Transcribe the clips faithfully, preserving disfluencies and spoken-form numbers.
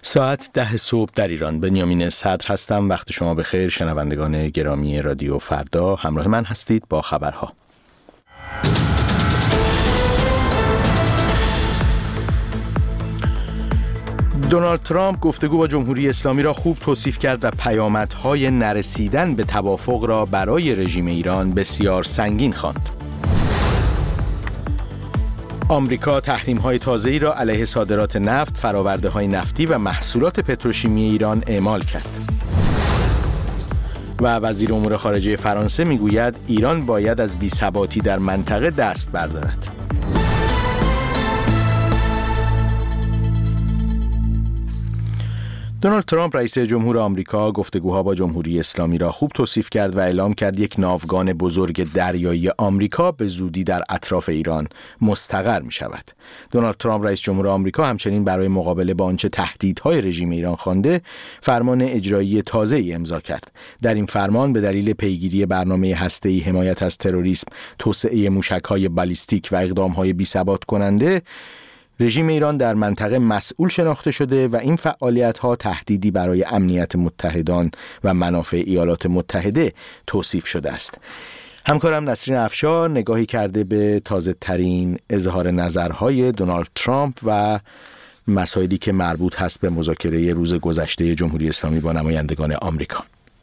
ساعت ده صبح در ایران. بنیامین صدر هستم. وقت شما بخیر شنوندگان گرامی رادیو فردا. همراه من هستید با خبرها. دونالد ترامپ گفتگو با جمهوری اسلامی را خوب توصیف کرد و پیامدهای نرسیدن به توافق را برای رژیم ایران بسیار سنگین خواند. آمریکا تحریم‌های تازه‌ای را علیه صادرات نفت، فرآورده‌های نفتی و محصولات پتروشیمی ایران اعمال کرد. و وزیر امور خارجه فرانسه میگوید ایران باید از بی‌ثباتی در منطقه دست بردارد. دونالد ترامپ رئیس جمهور آمریکا گفتگوها با جمهوری اسلامی را خوب توصیف کرد و اعلام کرد یک ناوگان بزرگ دریایی آمریکا به زودی در اطراف ایران مستقر می شود. دونالد ترامپ رئیس جمهور آمریکا همچنین برای مقابله با آنچه تهدیدهای رژیم ایران خوانده فرمان اجرایی تازه‌ای امضا کرد. در این فرمان به دلیل پیگیری برنامه هسته‌ای، حمایت از تروریسم، توسعه موشک‌های بالیستیک و اقدام‌های بی‌ثبات کننده، رژیم ایران در منطقه مسئول شناخته شده و این فعالیت‌ها تهدیدی برای امنیت متحدان و منافع ایالات متحده توصیف شده است. همکارم نسرین افشار نگاهی کرده به تازه‌ترین اظهار نظرهای دونالد ترامپ و مسائلی که مربوط هست به مذاکره روز گذشته جمهوری اسلامی با نمایندگان آمریکا.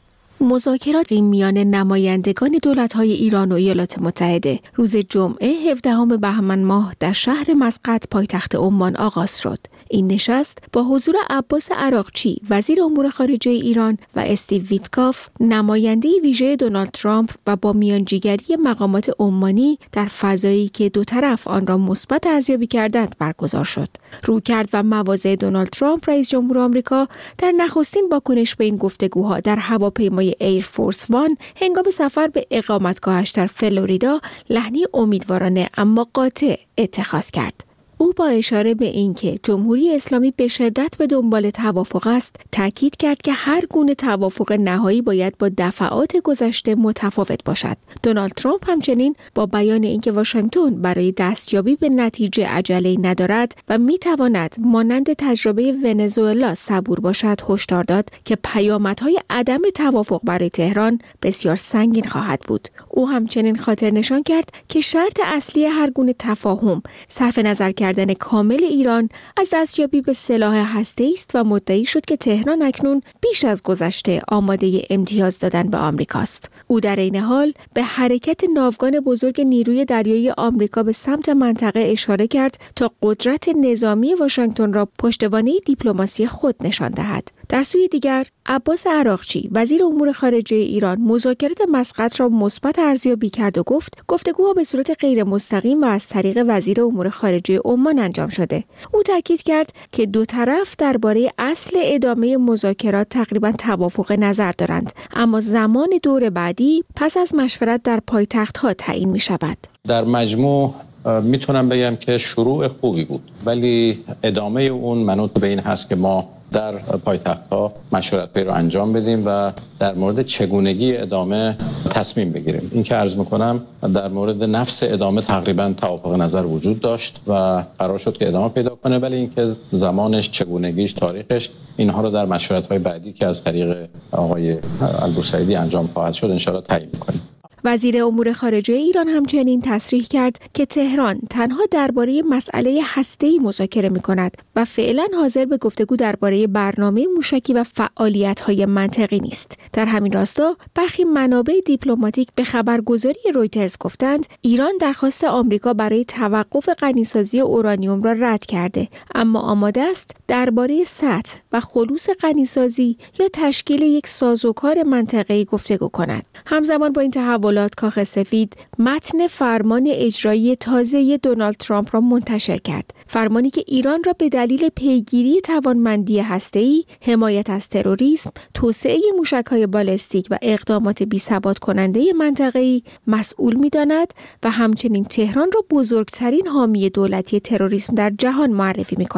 مذاکرات میان نمایندگان دولت‌های ایران و ایالات متحده روز جمعه هفدهم بهمن ماه در شهر مسقط پایتخت عمان آغاز شد. این نشست با حضور عباس عراقچی وزیر امور خارجه ایران و استیو ویتکاف نماینده ویژه دونالد ترامپ و با میانجیگری مقامات عمانی در فضایی که دو طرف آن را مثبت ارزیابی کردند برگزار شد. رویکرد و مواضع دونالد ترامپ رئیس جمهور آمریکا در نخستین واکنش به این گفتگوها در هواپیمای ایر فورس وان هنگام سفر به اقامتگاهش در فلوریدا لحنی امیدوارانه اما قاطع اتخاذ کرد. او با اشاره به اینکه جمهوری اسلامی به شدت به دنبال توافق است، تاکید کرد که هر گونه توافق نهایی باید با دفعات گذشته متفاوت باشد. دونالد ترامپ همچنین با بیان اینکه واشنگتن برای دستیابی به نتیجه عجله‌ای ندارد و میتواند مانند تجربه ونزوئلا صبور باشد، هشدار داد که پیامدهای عدم توافق برای تهران بسیار سنگین خواهد بود. او همچنین خاطر نشان کرد که شرط اصلی هر گونه تفاهم صرف نظر کردن کامل ایران از دستیابی به سلاح هسته‌ای است و مدعی شد که تهران اکنون بیش از گذشته آماده امتیاز دادن به آمریکاست. او در این حال به حرکت ناوگان بزرگ نیروی دریایی آمریکا به سمت منطقه اشاره کرد تا قدرت نظامی واشنگتن را پشتوانه دیپلماسی خود نشان دهد. در سوی دیگر عباس عراقچی وزیر امور خارجه ایران مذاکرات مسقط را مثبت ارزیابی کرد و گفت گفتگوها به صورت غیر مستقیم و از طریق وزیر امور خارجه عمان انجام شده. او تاکید کرد که دو طرف درباره اصل ادامه مذاکرات تقریبا توافق نظر دارند، اما زمان دور بعدی پس از مشورت در پایتخت‌ها تعیین می شود. در مجموع میتونم بگم که شروع خوبی بود، ولی ادامه اون منوط به این هست که ما در پایتخت‌ها مشورت پیرو انجام بدیم و در مورد چگونگی ادامه تصمیم بگیریم. این که عرض میکنم در مورد نفس ادامه تقریبا توافق نظر وجود داشت و قرار شد که ادامه پیدا کنه، ولی اینکه زمانش، چگونگیش، تاریخش، اینها رو در مشورت‌های بعدی که از طریق آقای البوسعیدی انجام خواهد شد انشاءالله تعیین می‌کنیم. وزیر امور خارجه ایران همچنین تصریح کرد که تهران تنها درباره مسئله هسته‌ای مذاکره می‌کند و فعلا حاضر به گفتگو درباره برنامه موشکی و فعالیت‌های منطقی نیست. در همین راستا برخی منابع دیپلماتیک به خبرگزاری رویترز گفتند ایران درخواست آمریکا برای توقف غنیسازی اورانیوم را رد کرده، اما آماده است درباره سطح و خلوص غنیسازی یا تشکیل یک سازوکار منطقه‌ای گفتگو کند. همزمان با این تحول کاخ سفید متن فرمان اجرایی تازه دونالد ترامپ را منتشر کرد. فرمانی که ایران را به دلیل پیگیری توانمندی هسته‌ای، حمایت از تروریسم، توسعه موشک‌های بالستیک و اقدامات بی‌ثبات کننده منطقه‌ای مسئول می‌داند و همچنین تهران را بزرگترین حامی دولتی تروریسم در جهان معرفی می‌کند.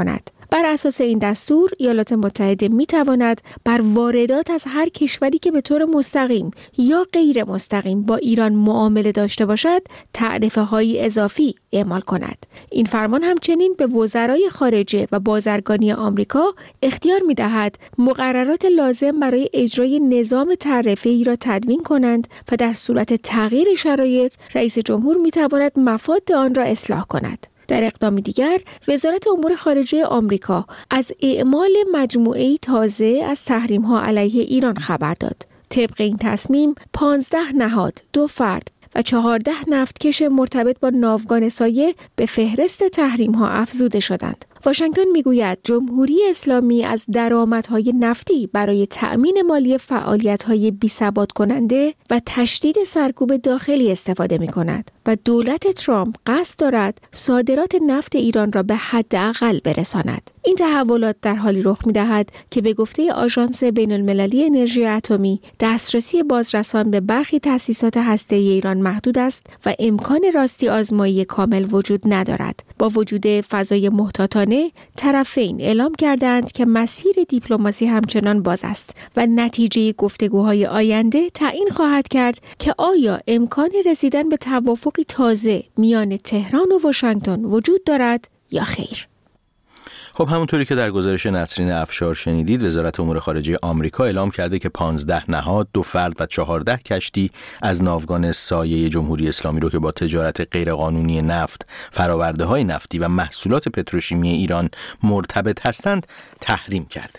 بر اساس این دستور ایالات متحده می تواند بر واردات از هر کشوری که به طور مستقیم یا غیر مستقیم با ایران معامله داشته باشد تعرفه های اضافی اعمال کند. این فرمان همچنین به وزرای خارجه و بازرگانی آمریکا اختیار می دهد مقررات لازم برای اجرای نظام تعرفه‌ای را تدوین کنند و در صورت تغییر شرایط رئیس جمهور می تواند مفاد آن را اصلاح کند. در اقدامی دیگر، وزارت امور خارجه آمریکا از اعمال مجموعه‌ای تازه از تحریم‌ها علیه ایران خبر داد. طبق این تصمیم، پانزده نهاد، دو فرد و چهارده نفتکش مرتبط با ناوگان سایه به فهرست تحریم‌ها افزوده شدند. واشنگتن میگوید جمهوری اسلامی از درآمدهای نفتی برای تأمین مالی فعالیت‌های بی‌ثبات کننده و تشدید سرکوب داخلی استفاده می‌کند و دولت ترامپ قصد دارد صادرات نفت ایران را به حداقل برساند. این تحولات در حالی رخ می‌دهد که به گفته آژانس بین‌المللی انرژی اتمی دسترسی بازرسان به برخی تأسیسات هسته‌ای ایران محدود است و امکان راستی آزمایی کامل وجود ندارد. با وجود فضای محتاطانه طرفین اعلام کردند که مسیر دیپلماسی همچنان باز است و نتیجه گفتگوهای آینده تعیین خواهد کرد که آیا امکان رسیدن به توافقی تازه میان تهران و واشنگتن وجود دارد یا خیر. خب همونطوری که در گزارش نسرین افشار شنیدید، وزارت امور خارجه آمریکا اعلام کرده که پانزده نهاد، دو فرد و چهارده کشتی از ناوگان سایه جمهوری اسلامی رو که با تجارت غیرقانونی نفت، فرآورده‌های نفتی و محصولات پتروشیمی ایران مرتبط هستند تحریم کرده.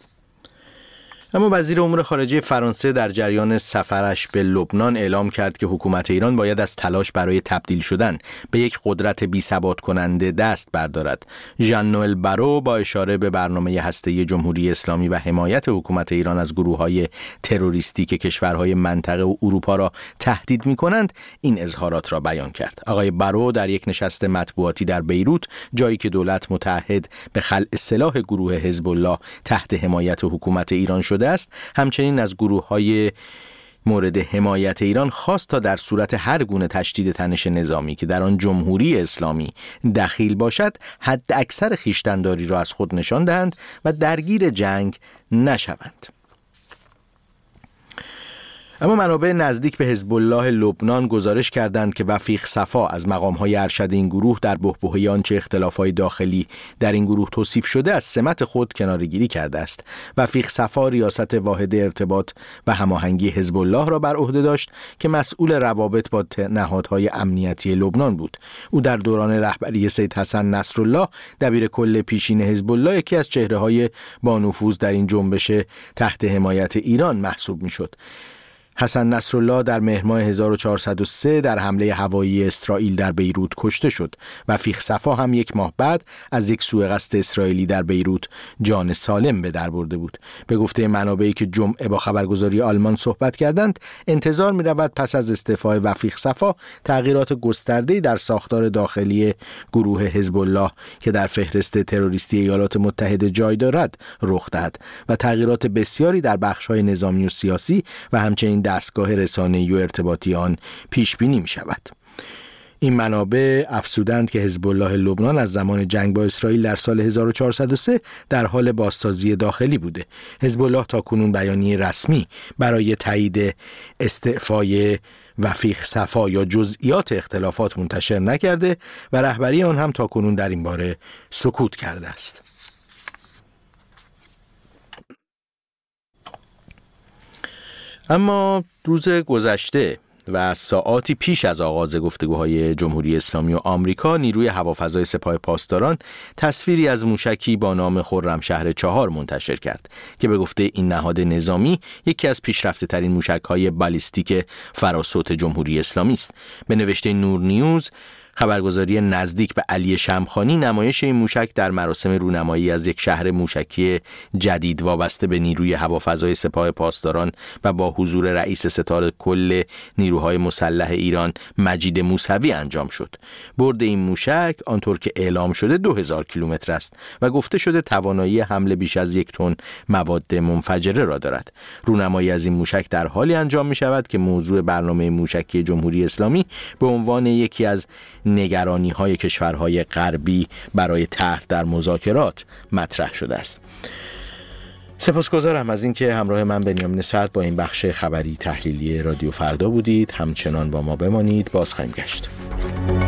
اما وزیر امور خارجه فرانسه در جریان سفرش به لبنان اعلام کرد که حکومت ایران باید از تلاش برای تبدیل شدن به یک قدرت بی‌ثبات کننده دست بردارد. ژان نوئل بارو با اشاره به برنامه هسته‌ای جمهوری اسلامی و حمایت حکومت ایران از گروه‌های تروریستی که کشورهای منطقه و اروپا را تهدید می‌کنند، این اظهارات را بیان کرد. آقای بارو در یک نشست مطبوعاتی در بیروت، جایی که دولت متعهد به خلع سلاح گروه حزب الله تحت حمایت حکومت ایران شده است، همچنین از گروه‌های مورد حمایت ایران خواست تا در صورت هر گونه تشدید تنش نظامی که در آن جمهوری اسلامی دخیل باشد، حد اکثر خویشتن‌داری را از خود نشان دهند و درگیر جنگ نشوند. اما منابع نزدیک به حزب الله لبنان گزارش کردند که وفیق صفا از مقام‌های ارشد این گروه در بحبوحه آنچه اختلاف‌های داخلی در این گروه توصیف شده از سمت خود کناره‌گیری کرده است. وفیق صفا ریاست واحد ارتباط و هماهنگی حزب الله را بر عهده داشت که مسئول روابط با نهادهای امنیتی لبنان بود. او در دوران رهبری سید حسن نصرالله دبیر کل پیشین حزب الله یکی از چهره‌های با نفوذ در این جنبش تحت حمایت ایران محسوب می‌شد. حسن نصرالله در مهر ماه هزار و چهارصد و سه در حمله هوایی اسرائیل در بیروت کشته شد. وفیق صفا هم یک ماه بعد از یک سوء قصد اسرائیلی در بیروت جان سالم به در برده بود. به گفته منابعی که جمعه با خبرگزاری آلمان صحبت کردند، انتظار می رود پس از استعفای وفیق صفا تغییرات گسترده‌ای در ساختار داخلی گروه حزب الله که در فهرست تروریستی ایالات متحده جای دارد رخ دهد و تغییرات بسیاری در بخش‌های نظامی و سیاسی و همچنین دستگاه رسانه‌ای و ارتباطی آن پیش بینی می شود. این منابع افزودند که حزب الله لبنان از زمان جنگ با اسرائیل در سال هزار و چهارصد و سه در حال بازسازی داخلی بوده. حزب الله تاکنون بیانیه رسمی برای تایید استعفای وفیق صفا یا جزئیات اختلافات منتشر نکرده و رهبری آن هم تاکنون در این باره سکوت کرده است. اما روز گذشته و ساعاتی پیش از آغاز گفتگوهای جمهوری اسلامی و آمریکا، نیروی هوافضای سپاه پاسداران تصویری از موشکی با نام خرمشهر چهار منتشر کرد که به گفته این نهاد نظامی یکی از پیشرفته ترین موشک‌های بالیستیک فراسوت جمهوری اسلامی است. به نوشته نور نیوز، خبرگزاری نزدیک به علی شمخانی، نمایش این موشک در مراسم رونمایی از یک شهر موشکی جدید وابسته به نیروی هوافضای سپاه پاسداران و با حضور رئیس ستاد کل نیروهای مسلح ایران مجید موسوی انجام شد. برد این موشک آنطور که اعلام شده دو هزار کیلومتر است و گفته شده توانایی حمل بیش از یک تن مواد منفجره را دارد. رونمایی از این موشک در حالی انجام می شود که موضوع برنامه موشکی جمهوری اسلامی به عنوان یکی از نگرانی های کشورهای غربی برای طرح در مذاکرات مطرح شده است. سپاسگزارم از اینکه همراه من بنیامین سعد با این بخش خبری تحلیلی رادیو فردا بودید. همچنان با ما بمانید، باز خواهیم گشت.